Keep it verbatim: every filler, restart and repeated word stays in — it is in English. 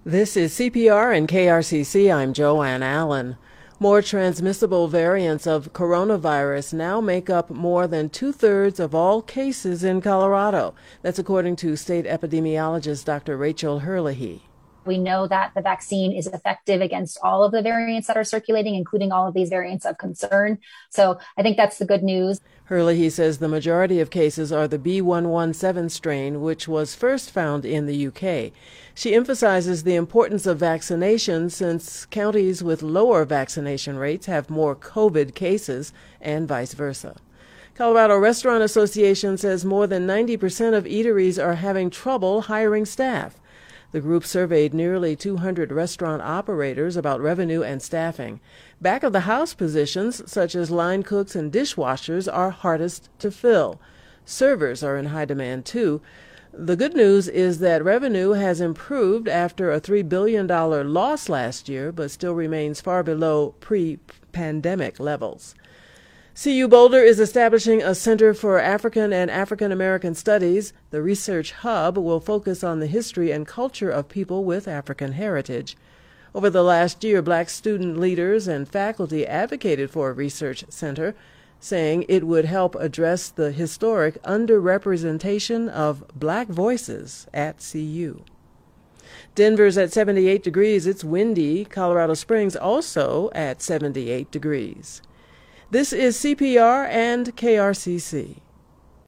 This is C P R and K R C C. I'm Joanne Allen. More transmissible variants of coronavirus now make up more than two-thirds of all cases in Colorado. That's according to state epidemiologist Doctor Rachel Herlihy. We know that the vaccine is effective against all of the variants that are circulating, including all of these variants of concern. So I think that's the good news. Herlihy says the majority of cases are the B one one seven strain, which was first found in the U K. She emphasizes the importance of vaccination since counties with lower vaccination rates have more COVID cases and vice versa. Colorado Restaurant Association says more than ninety percent of eateries are having trouble hiring staff. The group surveyed nearly two hundred restaurant operators about revenue and staffing. Back-of-the-house positions, such as line cooks and dishwashers, are hardest to fill. Servers are in high demand, too. The good news is that revenue has improved after a three billion dollars loss last year, but still remains far below pre-pandemic levels. C U Boulder is establishing a Center for African and African American Studies. The research hub will focus on the history and culture of people with African heritage. Over the last year, black student leaders and faculty advocated for a research center, saying it would help address the historic underrepresentation of black voices at C U. Denver's at seventy-eight degrees. It's windy. Colorado Springs also at seventy-eight degrees. This is C P R and K R C C.